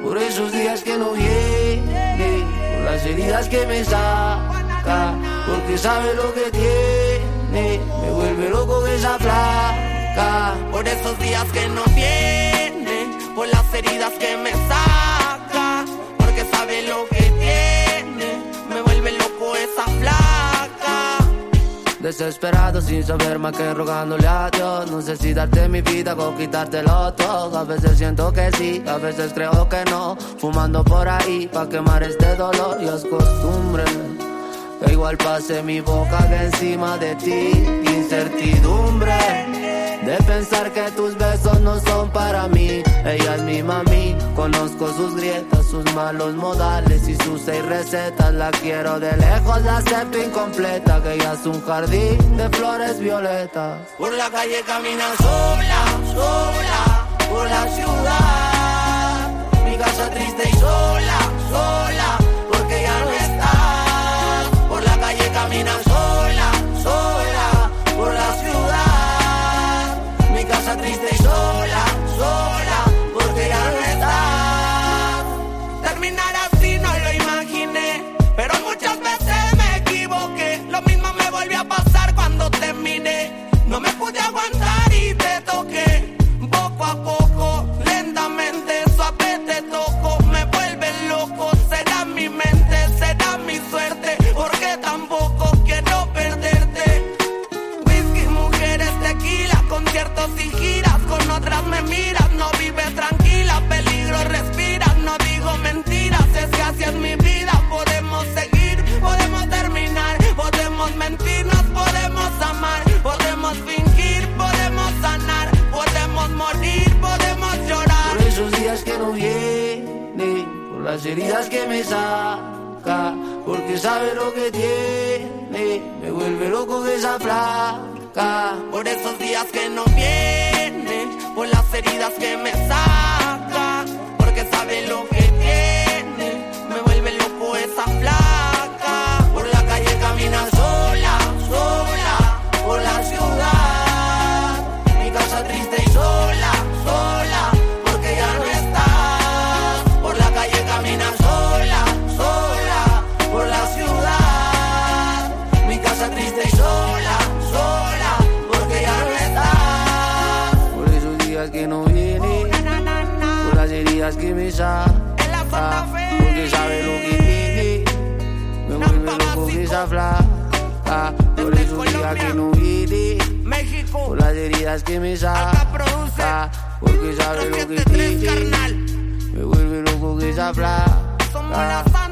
por esos días que no viene, por las heridas que me saca, porque sabe lo que tiene, me vuelve loco esa flaca. Por esos días que no viene, por las heridas que me saca, porque sabe lo que tiene, me vuelve loco esa flaca. Desesperado sin saber más que rogándole a Dios. No sé si darte mi vida o quitártelo todo. A veces siento que sí, a veces creo que no. Fumando por ahí pa' quemar este dolor. Y es costumbre que igual pase mi boca que encima de ti. Incertidumbre de pensar que tus besos no son para mí. Ella es mi mami, conozco sus grietas, sus malos modales y sus 6 recetas. La quiero de lejos, la acepto incompleta, que ella es un jardín de flores violetas. Por la calle camina sola, sola, por la ciudad. Mi casa triste y sola, sola, porque ya no está. Por la calle camina sola, sola, por la ciudad. Mi casa triste y sola, sola, porque ya no está. Terminar así no lo imaginé, pero muchas veces me equivoqué. Lo mismo me volvió a pasar cuando terminé. No me pude aguantar y te toqué. Poco a poco, lentamente, suave te toco. Me vuelve loco, será mi mente, será mi suerte, porque tampoco quiero perderte. Whisky, mujeres, tequila, conciertos y giras. Con otras me miras, no vives tranquila. Peligro respiras, no digo mentiras. Es que así es mi vida. Podemos seguir, podemos terminar, podemos mentirnos, podemos amar, podemos fingir, podemos sanar, podemos morir, podemos llorar. Por esos días que no viene, por las heridas que me saca, porque sabe lo que tiene, me vuelve loco esa flaca. Por esos días que no viene, por las heridas que me saca, porque sabe lo que tiene, me vuelve loco esa flaca. Por la calle camina sola, sola, por la ciudad. Mi casa triste y sola, sola, porque ya no está. Por la calle camina sola, sola, por la ciudad. Mi casa triste y sola, sola, porque ya no está. Por esos días que no viene, por las heridas que me saca, porque sabe lo que tiene, me vuelve loco esa flaca. Por esos días que no viene, México, por las heridas que me saca, porque sabe lo que tiene, me vuelve loco esa somos la flaca.